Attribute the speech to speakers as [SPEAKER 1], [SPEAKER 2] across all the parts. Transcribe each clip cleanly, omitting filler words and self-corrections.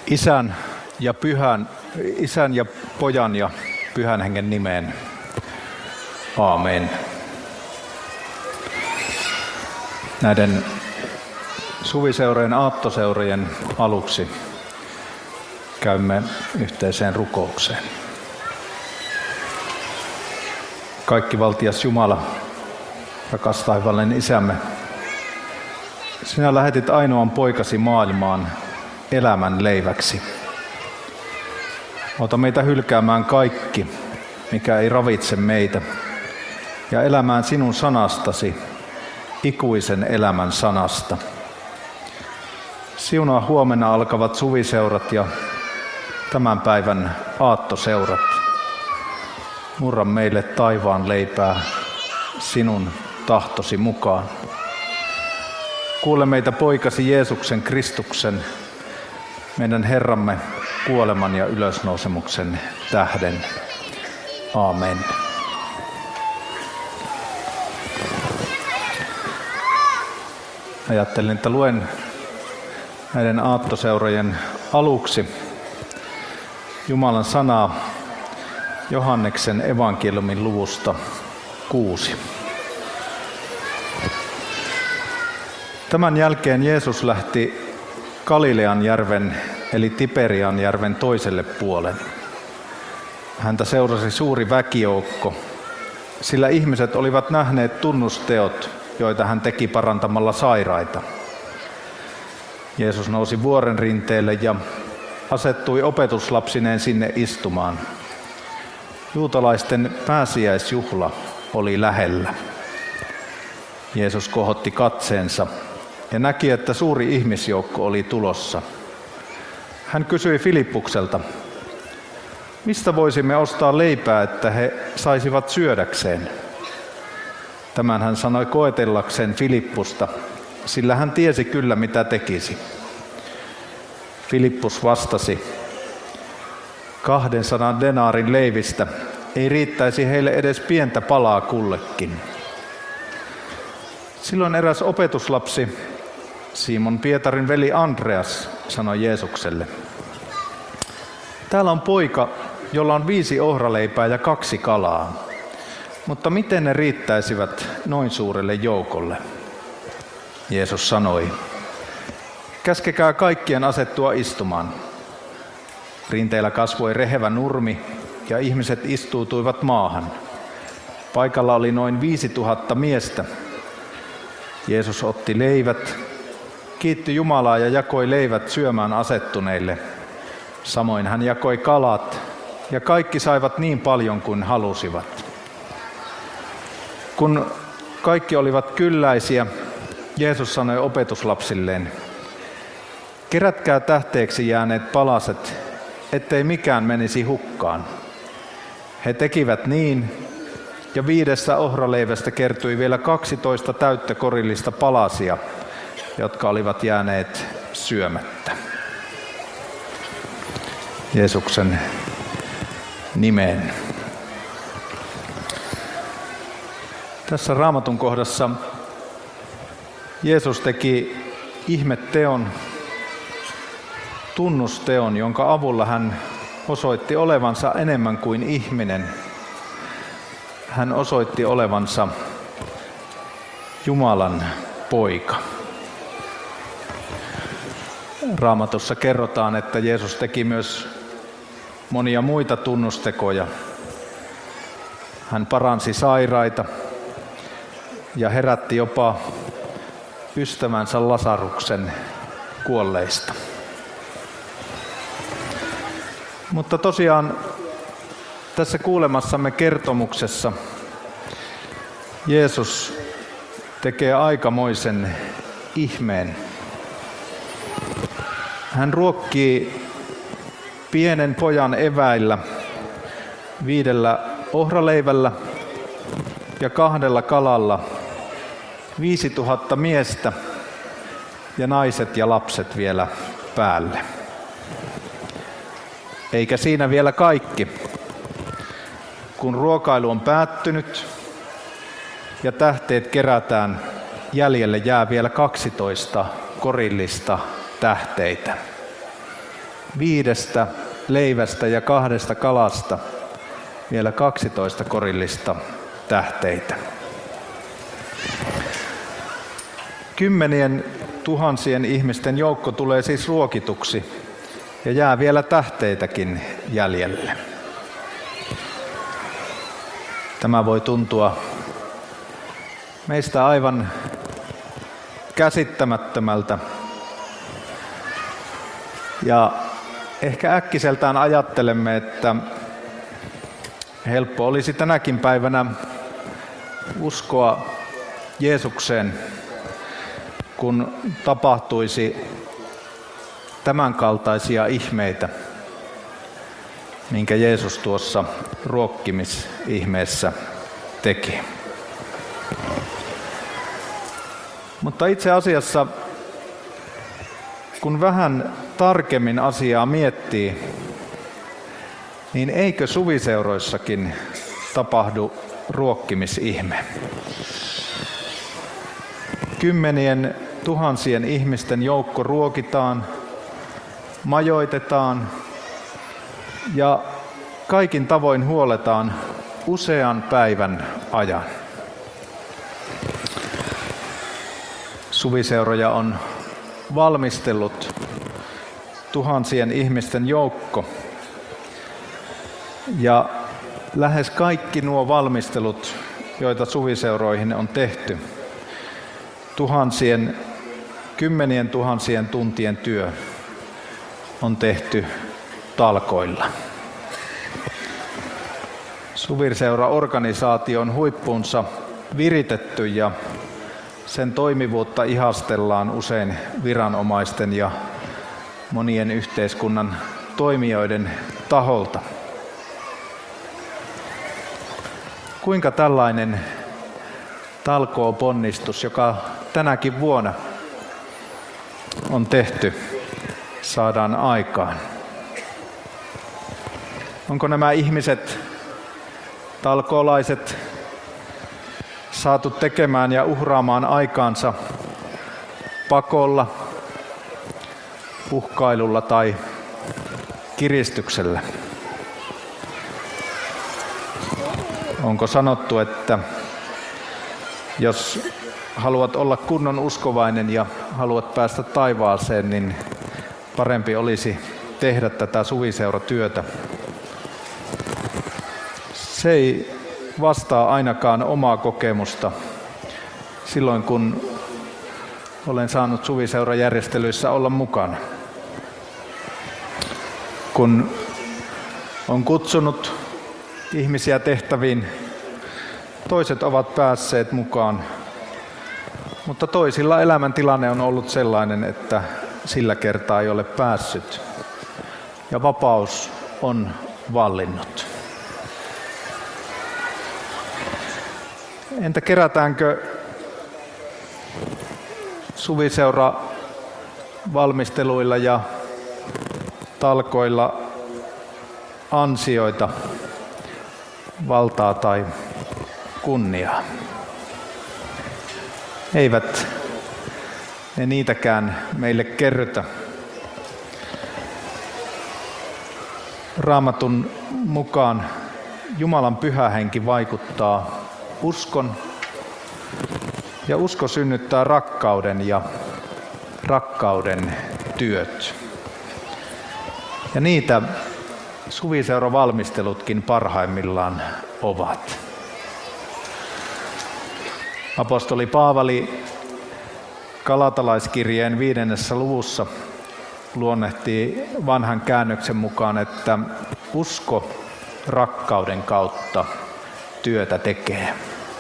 [SPEAKER 1] Isän ja Pojan ja Pyhän Hengen nimeen. Aamen. Näiden suviseurojen aattoseurojen aluksi käymme yhteiseen rukoukseen. Kaikkivaltias Jumala, rakas taivaallinen Isämme, sinä lähetit ainoan poikasi maailmaan elämän leiväksi. Ota meitä hylkäämään kaikki, mikä ei ravitse meitä, ja elämään sinun sanastasi, ikuisen elämän sanasta. Siunaa huomenna alkavat suviseurat ja tämän päivän aattoseurat. Murra meille taivaan leipää sinun tahtosi mukaan. Kuule meitä poikasi Jeesuksen Kristuksen, meidän Herramme kuoleman ja ylösnousemuksen tähden. Aamen. Ajattelin, että luen näiden aattoseurojen aluksi Jumalan sanaa Johanneksen evankeliumin luvusta 6. Tämän jälkeen Jeesus lähti Galilean järven eli Tiberian järven toiselle puolelle. Häntä seurasi suuri väkijoukko, sillä ihmiset olivat nähneet tunnusteot, joita hän teki parantamalla sairaita. Jeesus nousi vuoren rinteelle ja asettui opetuslapsineen sinne istumaan. Juutalaisten pääsiäisjuhla oli lähellä. Jeesus kohotti katseensa ja näki, että suuri ihmisjoukko oli tulossa. Hän kysyi Filippukselta, mistä voisimme ostaa leipää, että he saisivat syödäkseen? Tämän hän sanoi koetellakseen Filippusta, sillä hän tiesi kyllä mitä tekisi. Filippus vastasi, 200 denaarin leivistä ei riittäisi heille edes pientä palaa kullekin. Silloin eräs opetuslapsi, Simon Pietarin veli Andreas, sanoi Jeesukselle, täällä on poika, jolla on 5 ohraleipää ja 2 kalaa, mutta miten ne riittäisivät noin suurelle joukolle? Jeesus sanoi, käskekää kaikkien asettua istumaan. Rinteillä kasvoi rehevä nurmi ja ihmiset istuutuivat maahan. Paikalla oli noin 5000 miestä. Jeesus otti leivät, kiitti Jumalaa ja jakoi leivät syömään asettuneille. Samoin hän jakoi kalat ja kaikki saivat niin paljon kuin halusivat. Kun kaikki olivat kylläisiä, Jeesus sanoi opetuslapsilleen, kerätkää tähteeksi jääneet palaset, ettei mikään menisi hukkaan. He tekivät niin, ja 5 ohraleivästä kertyi vielä 12 täyttä korillista palasia, jotka olivat jääneet syömättä. Jeesuksen nimeen. Tässä Raamatun kohdassa Jeesus teki ihmetteon, tunnusteon, jonka avulla hän osoitti olevansa enemmän kuin ihminen. Hän osoitti olevansa Jumalan poika. Raamatussa kerrotaan, että Jeesus teki myös monia muita tunnustekoja. Hän paransi sairaita ja herätti jopa ystävänsä Lasaruksen kuolleista. Mutta tosiaan tässä kuulemassamme kertomuksessa Jeesus tekee aikamoisen ihmeen. Hän pienen pojan eväillä 5 ohraleivällä ja 2 kalalla 5000 miestä ja naiset ja lapset vielä päälle. Eikä siinä vielä kaikki. Kun ruokailu on päättynyt ja tähteet kerätään, jäljelle jää vielä 12 korillista tähteitä. 5 leivästä ja 2 kalasta vielä 12 korillista tähteitä. 10 000 ihmisten joukko tulee siis ruokituksi ja jää vielä tähteitäkin jäljelle. Tämä voi tuntua meistä aivan käsittämättömältä. Ja ehkä äkkiseltään ajattelemme, että helppo olisi tänäkin päivänä uskoa Jeesukseen, kun tapahtuisi tämänkaltaisia ihmeitä, minkä Jeesus tuossa ruokkimisihmeessä teki. Mutta itse asiassa, kun vähän tarkemmin asiaa miettii, niin eikö suviseuroissakin tapahdu ruokkimisihme? 10 000 ihmisten joukko ruokitaan, majoitetaan ja kaikin tavoin huoletaan usean päivän ajan. Suviseuroja on valmistellut tuhansien ihmisten joukko. Ja lähes kaikki nuo valmistelut, joita suviseuroihin on tehty, kymmenien tuhansien tuntien työ on tehty talkoilla. Suviseura-organisaatio on huippuunsa viritetty ja sen toimivuutta ihastellaan usein viranomaisten ja monien yhteiskunnan toimijoiden taholta. Kuinka tällainen talkooponnistus, joka tänäkin vuonna on tehty, saadaan aikaan? Onko nämä ihmiset, talkoolaiset, saatu tekemään ja uhraamaan aikaansa pakolla, uhkailulla tai kiristyksellä? Onko sanottu, että jos haluat olla kunnon uskovainen ja haluat päästä taivaaseen, niin parempi olisi tehdä tätä suviseuratyötä? Se ei vastaa ainakaan omaa kokemusta silloin, kun olen saanut suviseurajärjestelyissä olla mukana. Kun on kutsunut ihmisiä tehtäviin, toiset ovat päässeet mukaan, mutta toisilla elämäntilanne on ollut sellainen, että sillä kertaa ei ole päässyt ja vapaus on vallinnut. Entä kerätäänkö suviseura valmisteluilla ja talkoilla ansioita, valtaa tai kunniaa? Eivät ne niitäkään meille kerrytä. Raamatun mukaan Jumalan pyhä henki vaikuttaa uskon ja usko synnyttää rakkauden ja rakkauden työt. Ja niitä suviseuravalmistelutkin parhaimmillaan ovat. Apostoli Paavali Galatalaiskirjeen 5. luvussa luonnehtii vanhan käännöksen mukaan, että usko rakkauden kautta työtä tekee.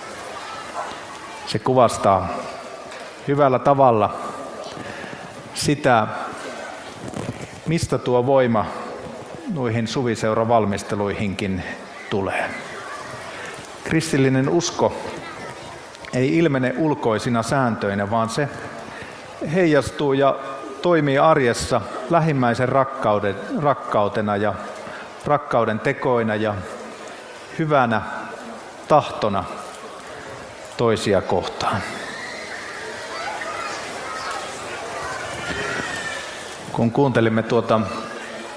[SPEAKER 1] Se kuvastaa hyvällä tavalla sitä, mistä tuo voima noihin suviseuravalmisteluihinkin tulee. Kristillinen usko ei ilmene ulkoisina sääntöinä, vaan se heijastuu ja toimii arjessa lähimmäisen rakkautena ja rakkauden tekoina ja hyvänä tahtona toisia kohtaan. Kun kuuntelimme tuota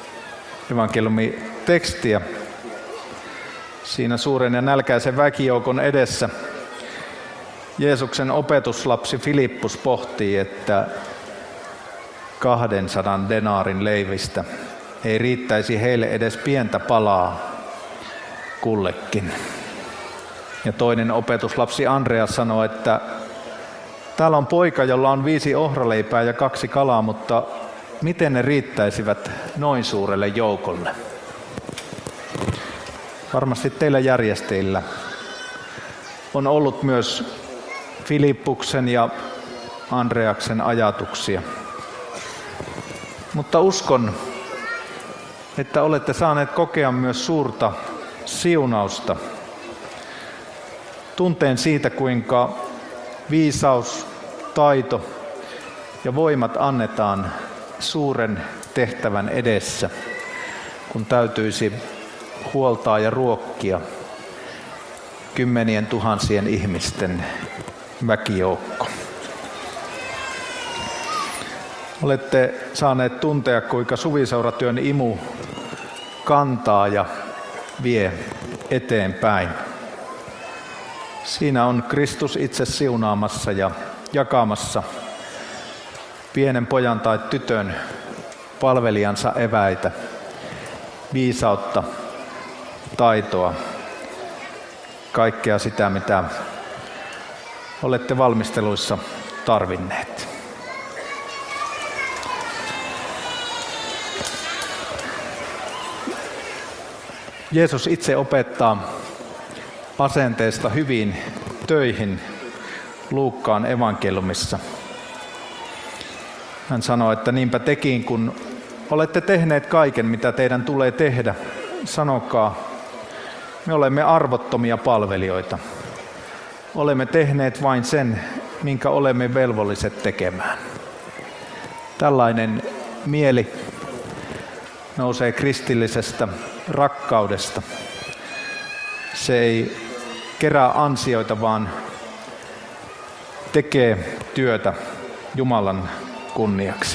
[SPEAKER 1] evankeliumitekstiä. Siinä suuren ja nälkäisen väkijoukon edessä Jeesuksen opetuslapsi Filippus pohtii, että 200 denaarin leivistä ei riittäisi heille edes pientä palaa kullekin. Ja toinen opetuslapsi Andreas sanoi, että täällä on poika, jolla on 5 ohraleipää ja 2 kalaa, mutta miten ne riittäisivät noin suurelle joukolle? Varmasti teillä järjestäjillä on ollut myös Filippuksen ja Andreaksen ajatuksia. Mutta uskon, että olette saaneet kokea myös suurta siunausta. Tunteen siitä, kuinka viisaus, taito ja voimat annetaan suuren tehtävän edessä, kun täytyisi huoltaa ja ruokkia 10 000 ihmisten väkijoukko. Olette saaneet tuntea, kuinka suviseuratyön imu kantaa ja vie eteenpäin. Siinä on Kristus itse siunaamassa ja jakamassa pienen pojan tai tytön palvelijansa eväitä, viisautta, taitoa, kaikkea sitä, mitä olette valmisteluissa tarvinneet. Jeesus itse opettaa asenteesta hyviin töihin Luukkaan evankeliumissa. Hän sanoi, että niinpä tekin, kun olette tehneet kaiken, mitä teidän tulee tehdä, sanokaa, me olemme arvottomia palvelijoita. Olemme tehneet vain sen, minkä olemme velvolliset tekemään. Tällainen mieli nousee kristillisestä rakkaudesta. Se ei kerää ansioita, vaan tekee työtä Jumalan kunniaksi.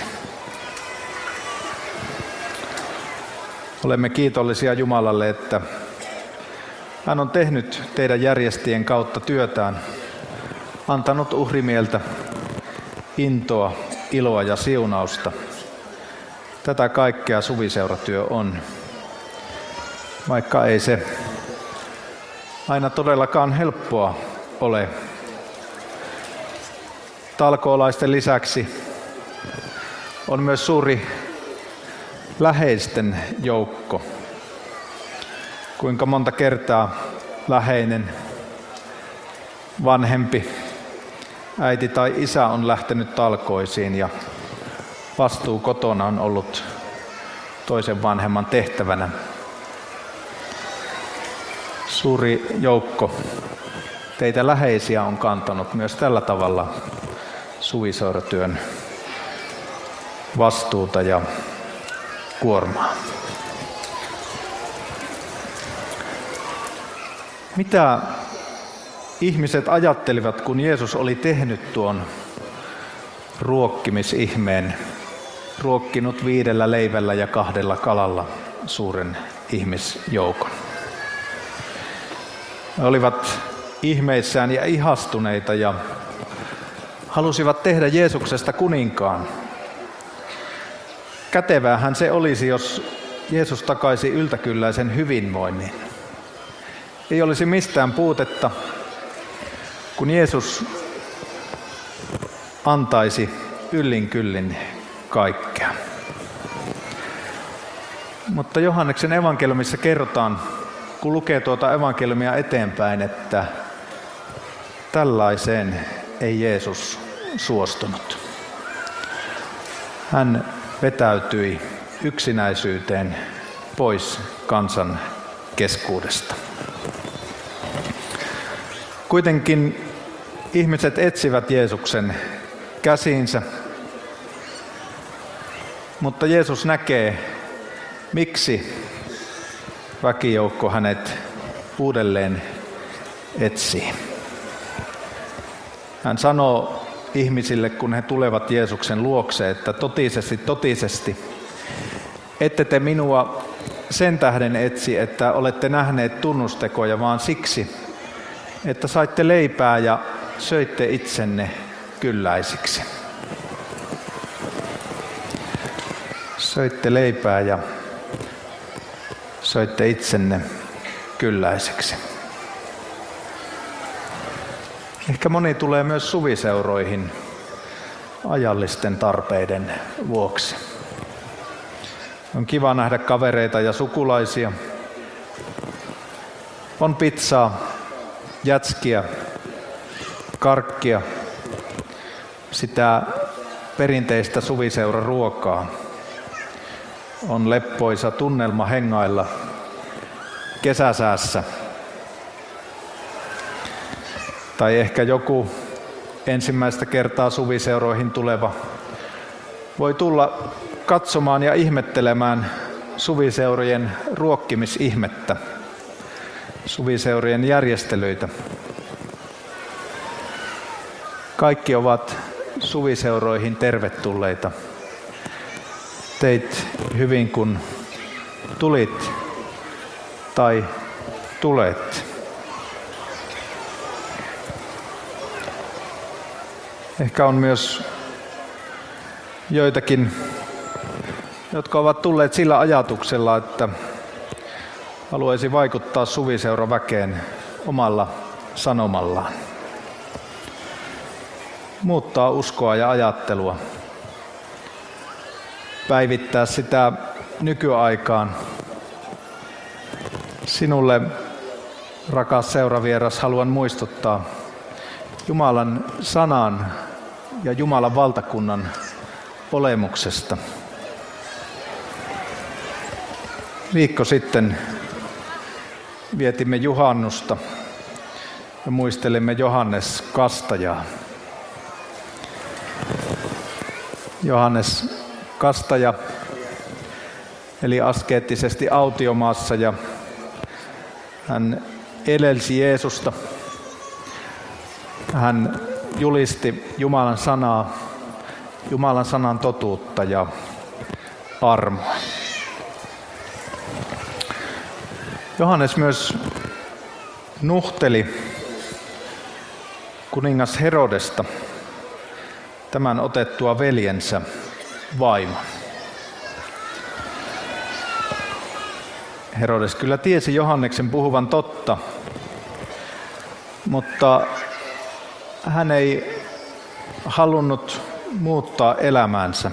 [SPEAKER 1] Olemme kiitollisia Jumalalle, että hän on tehnyt teidän järjestäjien kautta työtään, antanut uhrimieltä, intoa, iloa ja siunausta. Tätä kaikkea suviseuratyö on, vaikka ei se aina todellakaan helppoa ole. Talkoolaisten lisäksi on myös suuri läheisten joukko. Kuinka monta kertaa läheinen, vanhempi, äiti tai isä on lähtenyt talkoisiin ja vastuu kotona on ollut toisen vanhemman tehtävänä. Suuri joukko teitä läheisiä on kantanut myös tällä tavalla suviseuratyön vastuuta ja kuormaa. Mitä ihmiset ajattelivat, kun Jeesus oli tehnyt tuon ruokkimisihmeen, ruokkinut 5 leivällä ja 2 kalalla suuren ihmisjoukon? He olivat ihmeissään ja ihastuneita ja halusivat tehdä Jeesuksesta kuninkaan. Käteväähän se olisi, jos Jeesus takaisi yltäkylläisen hyvinvoinnin. Ei olisi mistään puutetta, kun Jeesus antaisi yllin kyllin kaikkea. Mutta Johanneksen evankeliumissa kerrotaan, kun lukee tuota evankeliumia eteenpäin, että tällaiseen ei Jeesus suostunut. Hän vetäytyi yksinäisyyteen pois kansan keskuudesta. Kuitenkin ihmiset etsivät Jeesuksen käsiinsä, mutta Jeesus näkee, miksi väkijoukko hänet uudelleen etsii. Hän sanoo ihmisille, kun he tulevat Jeesuksen luokse, että totisesti, ette te minua sen tähden etsi, että olette nähneet tunnustekoja, vaan siksi, että saitte leipää ja söitte itsenne kylläisiksi. Söitte leipää ja söitte itsenne kylläisiksi. Ehkä moni tulee myös suviseuroihin ajallisten tarpeiden vuoksi. On kiva nähdä kavereita ja sukulaisia. On pizzaa, jätskiä, karkkia, sitä perinteistä suviseuraruokaa. On leppoisa tunnelma hengailla kesäsäässä. Tai ehkä joku ensimmäistä kertaa suviseuroihin tuleva voi tulla katsomaan ja ihmettelemään suviseurojen ruokkimisihmettä, suviseurojen järjestelyitä. Kaikki ovat suviseuroihin tervetulleita. Teit hyvin, kun tulit tai tulet. Ehkä on myös joitakin, jotka ovat tulleet sillä ajatuksella, että haluaisi vaikuttaa suviseuraväkeen omalla sanomallaan. Muuttaa uskoa ja ajattelua. Päivittää sitä nykyaikaan. Sinulle, rakas seuravieras, haluan muistuttaa Jumalan sanan ja Jumalan valtakunnan olemuksesta. Viikko sitten vietimme juhannusta ja muistelimme Johannes Kastajaa. Johannes Kastaja eli askeettisesti autiomaassa ja hän elelsi Jeesusta. Hän julisti Jumalan sanaa, Jumalan sanan totuutta ja armoa. Johannes myös nuhteli kuningas Herodesta tämän otettua veljensä vaimon. Herodes kyllä tiesi Johanneksen puhuvan totta, mutta hän ei halunnut muuttaa elämäänsä.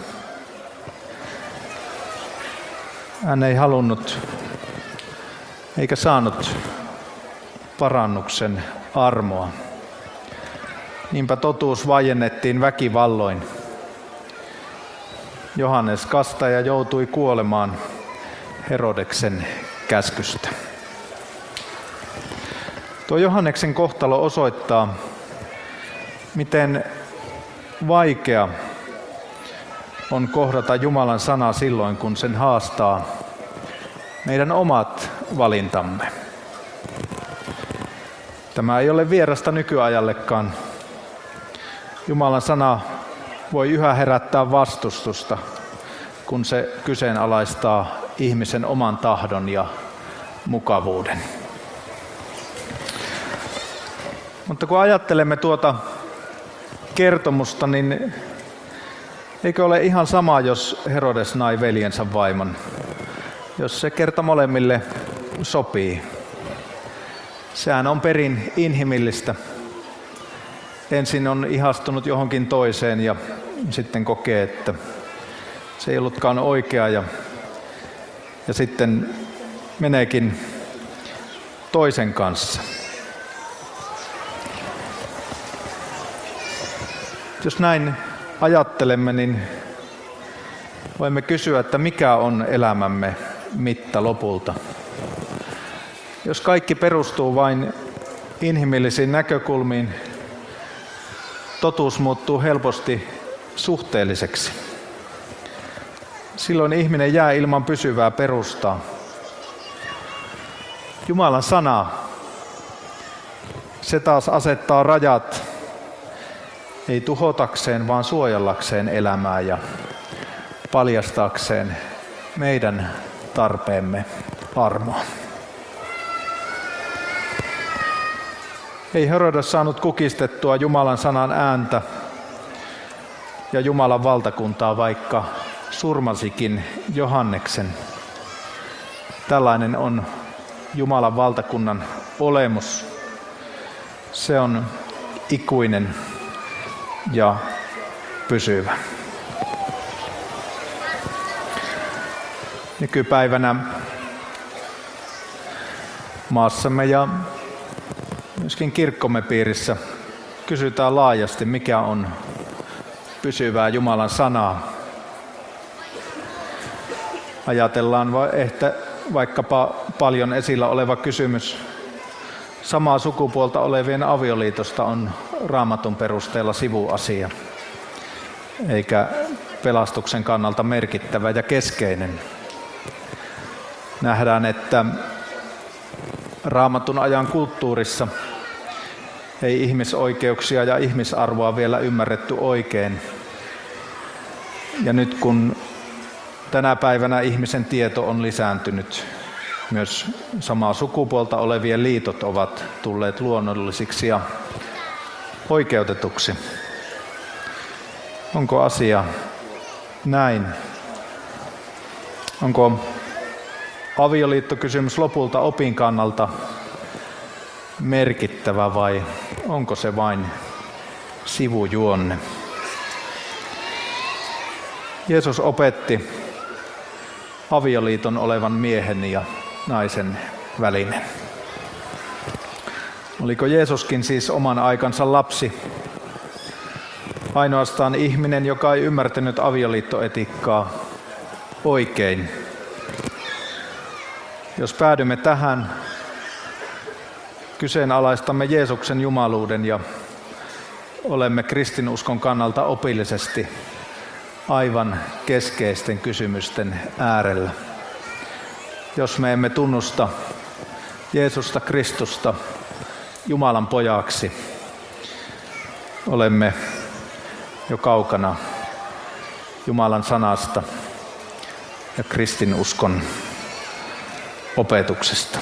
[SPEAKER 1] Hän ei halunnut eikä saanut parannuksen armoa. Niinpä totuus vaiennettiin väkivalloin. Johannes Kastaja joutui kuolemaan Herodeksen käskystä. Tuo Johanneksen kohtalo osoittaa, miten vaikea on kohdata Jumalan sana silloin, kun sen haastaa meidän omat valintamme. Tämä ei ole vierasta nykyajallekaan. Jumalan sana voi yhä herättää vastustusta, kun se kyseenalaistaa ihmisen oman tahdon ja mukavuuden. Mutta kun ajattelemme tuota kertomusta, niin eikö ole ihan sama, jos Herodes nai veljensä vaimon, jos se kerta molemmille sopii. Sehän on perin inhimillistä. Ensin on ihastunut johonkin toiseen ja sitten kokee, että se ei ollutkaan oikea ja sitten meneekin toisen kanssa. Jos näin ajattelemme, niin voimme kysyä, että mikä on elämämme mitta lopulta. Jos kaikki perustuu vain inhimillisiin näkökulmiin, totuus muuttuu helposti suhteelliseksi. Silloin ihminen jää ilman pysyvää perustaa. Jumalan sana, se taas asettaa rajat, ei tuhotakseen, vaan suojellakseen elämää ja paljastaakseen meidän tarpeemme armoa. Ei Herodes saanut kukistettua Jumalan sanan ääntä ja Jumalan valtakuntaa, vaikka surmasikin Johanneksen. Tällainen on Jumalan valtakunnan olemus. Se on ikuinen ja pysyvä. Nykypäivänä maassamme ja myöskin kirkkomme piirissä kysytään laajasti, mikä on pysyvää Jumalan sanaa. Ajatellaan vaikkapa paljon esillä oleva kysymys samaa sukupuolta olevien avioliitosta on Raamatun perusteella sivuasia, eikä pelastuksen kannalta merkittävä ja keskeinen. Nähdään, että Raamatun ajan kulttuurissa ei ihmisoikeuksia ja ihmisarvoa vielä ymmärretty oikein. Ja nyt kun tänä päivänä ihmisen tieto on lisääntynyt, myös samaa sukupuolta olevien liitot ovat tulleet luonnollisiksi ja oikeutetuksi. Onko asia näin? Onko avioliittokysymys lopulta opin kannalta merkittävä vai onko se vain sivujuonne? Jeesus opetti avioliiton olevan miehen ja naisen välinen. Oliko Jeesuskin siis oman aikansa lapsi? Ainoastaan ihminen, joka ei ymmärtänyt avioliittoetiikkaa oikein. Jos päädymme tähän, kyseenalaistamme Jeesuksen jumaluuden ja olemme kristinuskon kannalta opillisesti aivan keskeisten kysymysten äärellä. Jos me emme tunnusta Jeesusta Kristusta Jumalan pojaksi, olemme jo kaukana Jumalan sanasta ja kristinuskon opetuksesta.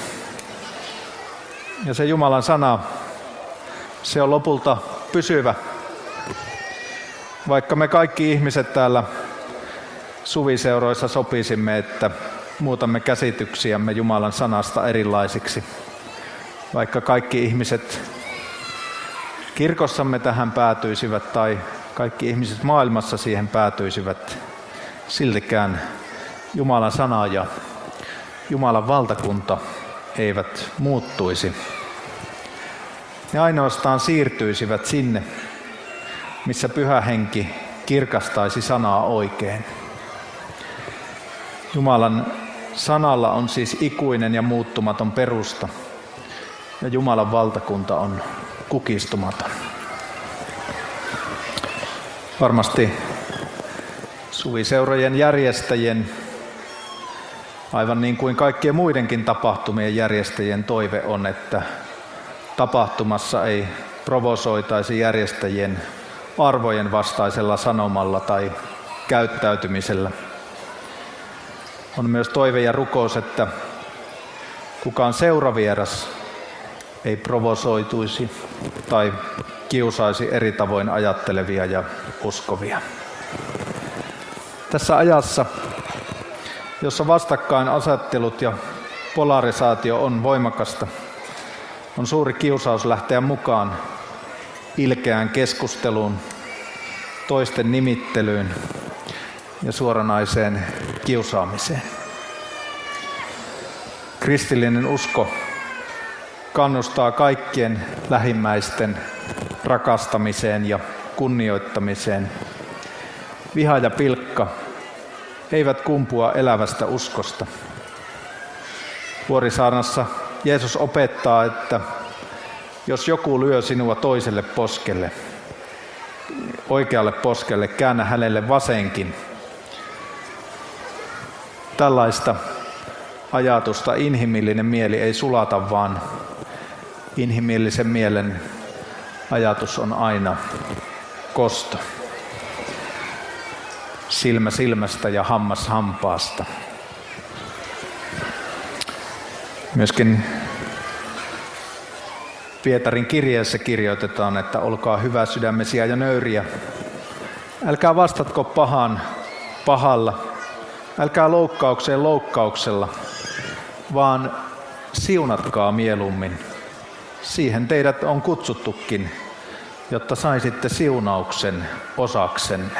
[SPEAKER 1] Ja se Jumalan sana, se on lopulta pysyvä. Vaikka me kaikki ihmiset täällä suviseuroissa sopisimme, että muutamme käsityksiämme Jumalan sanasta erilaisiksi. Vaikka kaikki ihmiset kirkossamme tähän päätyisivät tai kaikki ihmiset maailmassa siihen päätyisivät, siltikään Jumalan sana ja Jumalan valtakunta eivät muuttuisi. Ne ainoastaan siirtyisivät sinne, missä Pyhä Henki kirkastaisi sanaa oikein. Jumalan sanalla on siis ikuinen ja muuttumaton perusta, ja Jumalan valtakunta on kukistumaton. Varmasti suviseurojen järjestäjien, aivan niin kuin kaikkien muidenkin tapahtumien järjestäjien toive on, että tapahtumassa ei provosoitaisi järjestäjien arvojen vastaisella sanomalla tai käyttäytymisellä. On myös toive ja rukous, että kukaan seuravieras ei provosoituisi tai kiusaisi eri tavoin ajattelevia ja uskovia. Tässä ajassa, jossa vastakkainasettelut ja polarisaatio on voimakasta, on suuri kiusaus lähteä mukaan ilkeään keskusteluun, toisten nimittelyyn ja suoranaiseen kiusaamiseen. Kristillinen usko kannustaa kaikkien lähimmäisten rakastamiseen ja kunnioittamiseen. Viha ja pilkka eivät kumpua elävästä uskosta. Vuorisaarnassa Jeesus opettaa, että jos joku lyö sinua toiselle poskelle, oikealle poskelle, käännä hänelle vasenkin. Tällaista ajatusta inhimillinen mieli ei sulata, vaan inhimillisen mielen ajatus on aina kosto. Silmä silmästä ja hammas hampaasta. Myöskin Pietarin kirjeessä kirjoitetaan, että olkaa hyvä sydämesiä ja nöyriä. Älkää vastatko pahaan pahalla, älkää loukkaukseen loukkauksella, vaan siunatkaa mieluummin. Siihen teidät on kutsuttukin, jotta saisitte siunauksen osaksenne.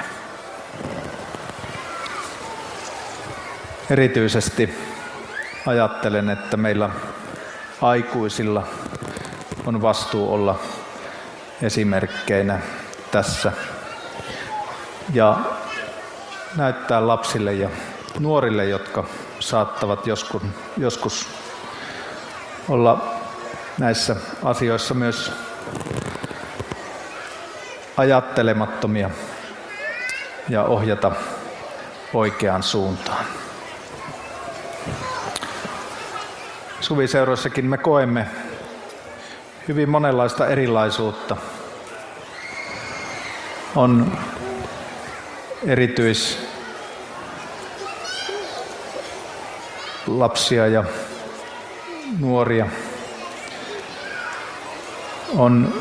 [SPEAKER 1] Erityisesti ajattelen, että meillä aikuisilla on vastuu olla esimerkkeinä tässä ja näyttää lapsille ja nuorille, jotka saattavat joskus olla näissä asioissa myös ajattelemattomia ja ohjata oikeaan suuntaan. Suviseuroissakin me koemme hyvin monenlaista erilaisuutta. On erityislapsia ja nuoria. On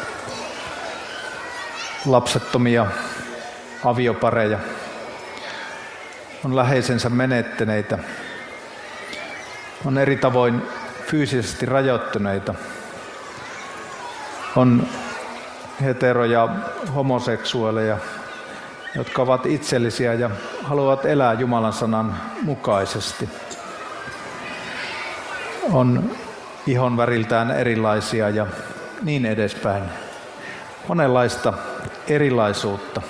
[SPEAKER 1] lapsettomia aviopareja. On läheisensä menettäneitä. On eri tavoin fyysisesti rajoittuneita. On hetero- ja homoseksuaaleja, jotka ovat itsellisiä ja haluavat elää Jumalan sanan mukaisesti. On ihonväriltään erilaisia ja niin edespäin. Monenlaista erilaisuutta.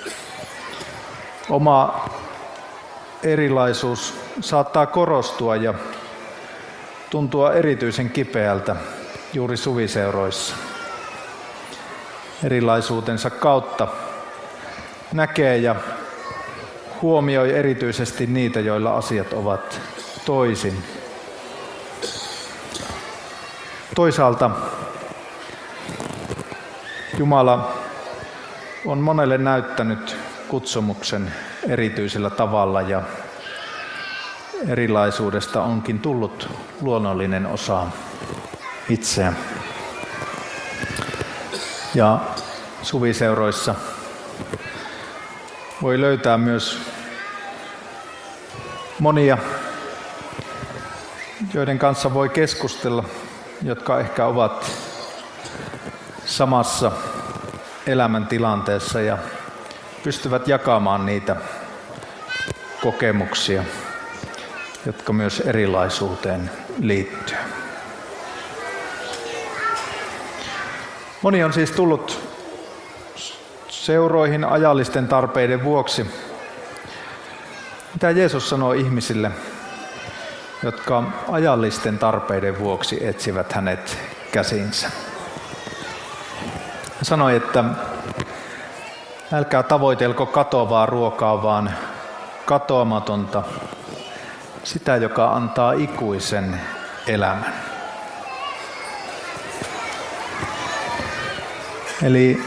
[SPEAKER 1] Oma erilaisuus saattaa korostua ja tuntua erityisen kipeältä juuri suviseuroissa. Erilaisuutensa kautta näkee ja huomioi erityisesti niitä, joilla asiat ovat toisin. Toisaalta Jumala on monelle näyttänyt kutsumuksen erityisellä tavalla ja erilaisuudesta onkin tullut luonnollinen osa itseä. Ja suviseuroissa voi löytää myös monia, joiden kanssa voi keskustella, jotka ehkä ovat samassa elämäntilanteessa ja pystyvät jakamaan niitä kokemuksia, jotka myös erilaisuuteen liittyy. Moni on siis tullut seuroihin ajallisten tarpeiden vuoksi. Mitä Jeesus sanoo ihmisille, jotka ajallisten tarpeiden vuoksi etsivät hänet käsinsä? Hän sanoi, että älkää tavoitelko katoavaa ruokaa, vaan katoamatonta, sitä, joka antaa ikuisen elämän. Eli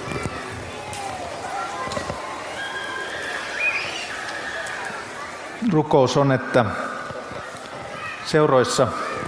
[SPEAKER 1] rukous on, että seuroissa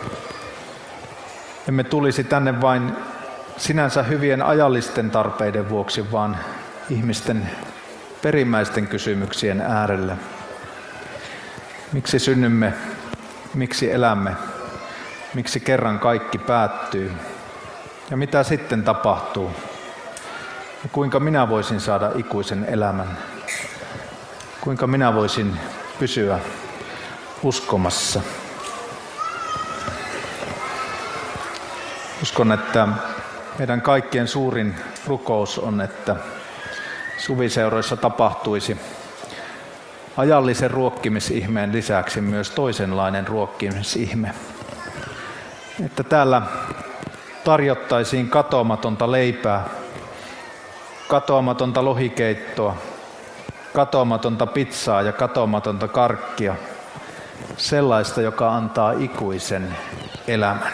[SPEAKER 1] emme tulisi tänne vain sinänsä hyvien ajallisten tarpeiden vuoksi, vaan ihmisten perimmäisten kysymyksien äärelle. Miksi synnymme? Miksi elämme? Miksi kerran kaikki päättyy? Ja mitä sitten tapahtuu? Ja kuinka minä voisin saada ikuisen elämän? Kuinka minä voisin pysyä uskomassa? Uskon, että meidän kaikkien suurin rukous on, että suviseuroissa tapahtuisi ajallisen ruokkimisihmeen lisäksi myös toisenlainen ruokkimisihme. Että täällä tarjottaisiin katoamatonta leipää, katoamatonta lohikeittoa, katoamatonta pizzaa ja katoamatonta karkkia, sellaista, joka antaa ikuisen elämän.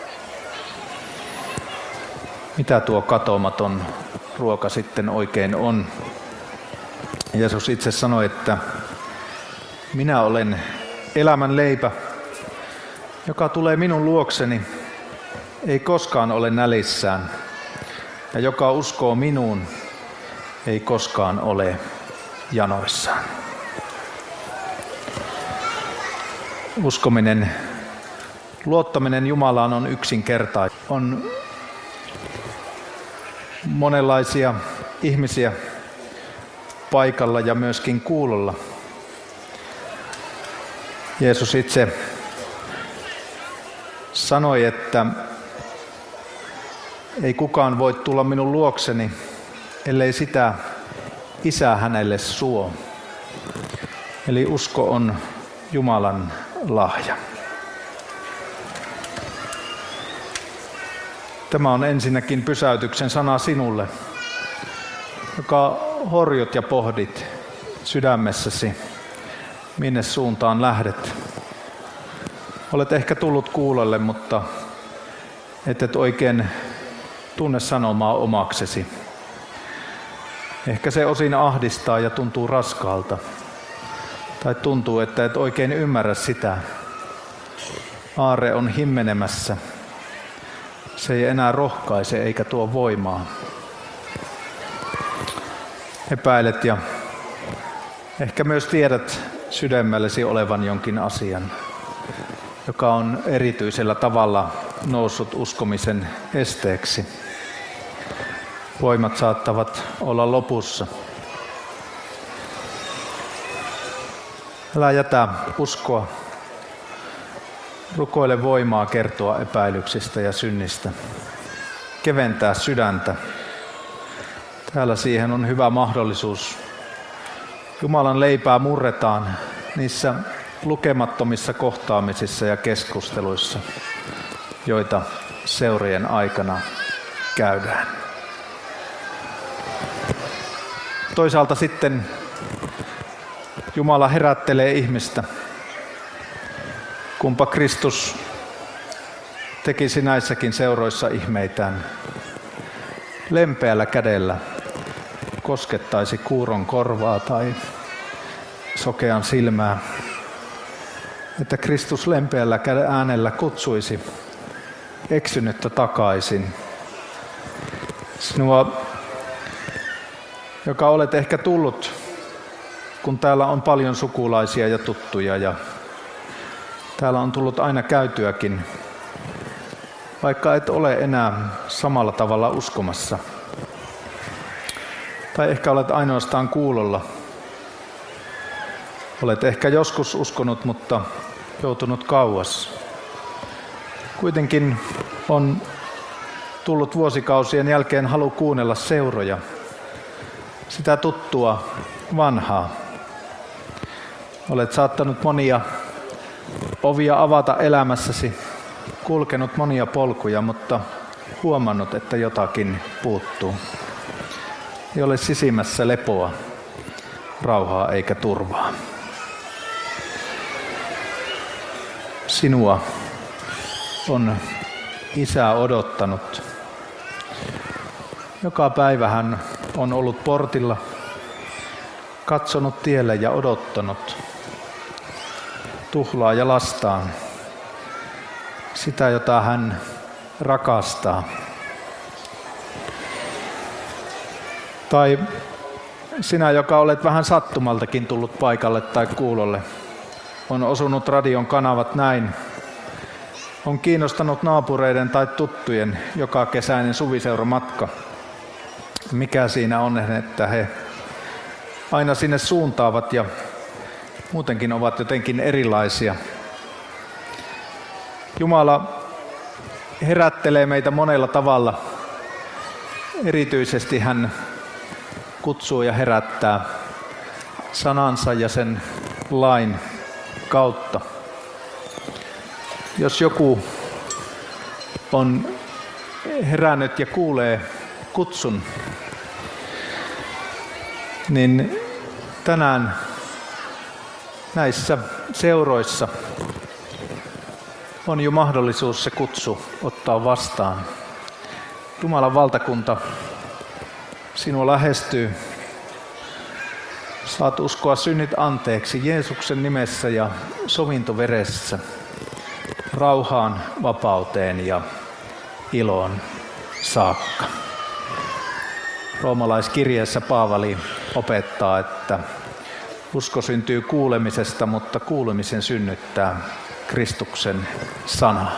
[SPEAKER 1] Mitä tuo katoamaton ruoka sitten oikein on? Jeesus itse sanoi, että minä olen elämän leipä. Joka tulee minun luokseni, ei koskaan ole nälissään, ja joka uskoo minuun, ei koskaan ole janoissaan. Uskominen, luottaminen Jumalaan on yksinkertaista. On monenlaisia ihmisiä paikalla ja myöskin kuulolla. Jeesus itse sanoi, että ei kukaan voi tulla minun luokseni, ellei sitä Isä hänelle suo. Eli usko on Jumalan lahja. Tämä on ensinnäkin pysäytyksen sana sinulle, joka horjut ja pohdit sydämessäsi, minne suuntaan lähdet. Olet ehkä tullut kuulolle, mutta et oikein tunne sanomaa omaksesi. Ehkä se osin ahdistaa ja tuntuu raskaalta. Tai tuntuu, että et oikein ymmärrä sitä. Aarre on himmenemässä. Se ei enää rohkaise eikä tuo voimaa. Epäilet ja ehkä myös tiedät sydämellesi olevan jonkin asian, joka on erityisellä tavalla noussut uskomisen esteeksi. Voimat saattavat olla lopussa. Älä jätä uskoa. Rukoile voimaa kertoa epäilyksistä ja synnistä. Keventää sydäntä. Täällä siihen on hyvä mahdollisuus. Jumalan leipää murretaan niissä lukemattomissa kohtaamisissa ja keskusteluissa, joita seurien aikana käydään. Toisaalta sitten Jumala herättelee ihmistä. Kumpa Kristus tekisi näissäkin seuroissa ihmeitään. Lempeällä kädellä koskettaisi kuuron korvaa tai sokean silmää. Että Kristus lempeällä äänellä kutsuisi eksynyttä takaisin. Sinua, joka olet ehkä tullut, kun täällä on paljon sukulaisia ja tuttuja ja täällä on tullut aina käytyäkin, vaikka et ole enää samalla tavalla uskomassa. Tai ehkä olet ainoastaan kuulolla. Olet ehkä joskus uskonut, mutta joutunut kauas. Kuitenkin on tullut vuosikausien jälkeen halu kuunnella seuroja, sitä tuttua vanhaa. Olet saattanut monia ovia avata elämässäsi, kulkenut monia polkuja, mutta huomannut, että jotakin puuttuu. Ei ole sisimmässä lepoa, rauhaa eikä turvaa. Sinua on Isä odottanut. Joka päivä hän on ollut portilla, katsonut tielle ja odottanut tuhlaa ja lastaan, sitä jota hän rakastaa. Tai sinä, joka olet vähän sattumaltakin tullut paikalle tai kuulolle, on osunut radion kanavat näin, on kiinnostanut naapureiden tai tuttujen joka kesäinen suviseuramatka. Mikä siinä on, että he aina sinne suuntaavat ja muutenkin ovat jotenkin erilaisia. Jumala herättelee meitä monella tavalla. Erityisesti hän kutsuu ja herättää sanansa ja sen lain kautta. Jos joku on herännyt ja kuulee kutsun, niin tänään näissä seuroissa on jo mahdollisuus se kutsu ottaa vastaan. Jumalan valtakunta sinua lähestyy. Saat uskoa synnit anteeksi Jeesuksen nimessä ja sovintoveressä. rauhaan, vapauteen ja iloon saakka. Roomalaiskirjeessä Paavali opettaa, että usko syntyy kuulemisesta, mutta kuulemisen synnyttää Kristuksen sana.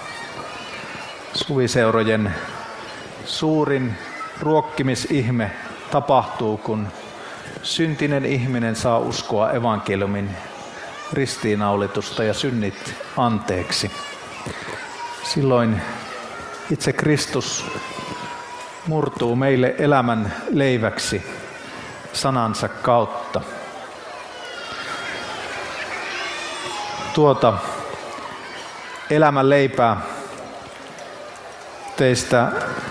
[SPEAKER 1] Suviseurojen suurin ruokkimisihme tapahtuu, kun syntinen ihminen saa uskoa evankeliumin ristiinnaulitusta ja synnit anteeksi. Silloin itse Kristus murtuu meille elämän leiväksi sanansa kautta. Tuota elämän leipää teistä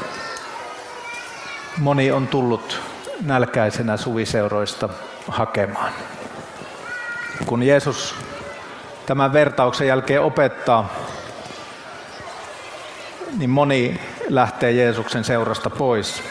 [SPEAKER 1] moni on tullut nälkäisenä suviseuroista hakemaan. Kun Jeesus tämän vertauksen jälkeen opettaa, niin moni lähtee Jeesuksen seurasta pois.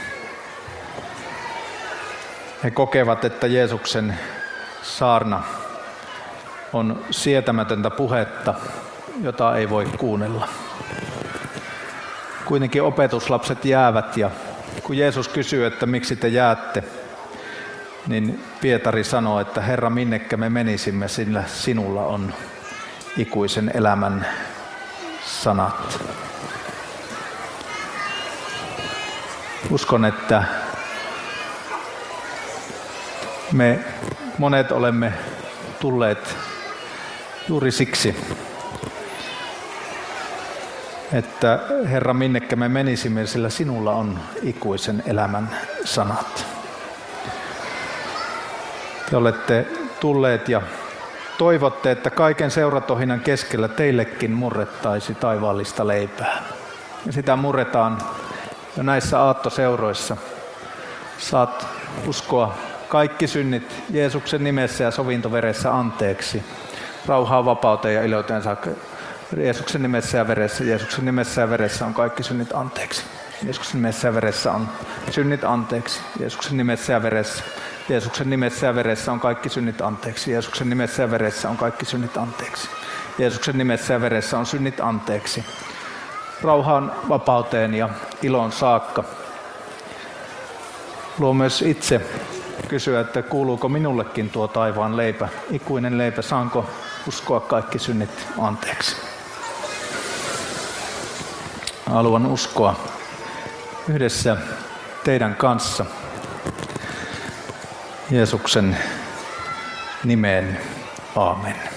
[SPEAKER 1] He kokevat, että Jeesuksen saarna on sietämätöntä puhetta, jota ei voi kuunnella. Kuitenkin opetuslapset jäävät, ja kun Jeesus kysyy, että miksi te jäätte, niin Pietari sanoo, että Herra, minnekä me menisimme, sillä sinulla on ikuisen elämän sanat. Uskon, että me monet olemme tulleet juuri siksi, että Herra, minnekä me menisimme, sillä sinulla on ikuisen elämän sanat. Te olette tulleet ja toivotte, että kaiken seuratohinnan keskellä teillekin murrettaisi taivaallista leipää. Ja sitä murretaan jo näissä aattoseuroissa. Saat uskoa kaikki synnit Jeesuksen nimessä ja sovintoveressä anteeksi. Rauhaa, vapauteen ja ilouteen saakka. Jeesuksen nimessä ja veressä. Jeesuksen nimessä ja veressä on kaikki synnit anteeksi. Jeesuksen nimessä ja veressä on synnit anteeksi. Jeesuksen nimessä ja veressä. Jeesuksen nimessä ja veressä on kaikki synnit anteeksi. Jeesuksen nimessä ja veressä on kaikki synnit anteeksi. Jeesuksen nimessä ja veressä on synnit anteeksi. Rauhaan, vapauteen ja iloon saakka. Luo myös itse kysyä, että kuuluuko minullekin tuo taivaan leipä, ikuinen leipä, saanko uskoa kaikki synnit anteeksi. Haluan uskoa yhdessä teidän kanssa Jeesuksen nimeen. Aamen.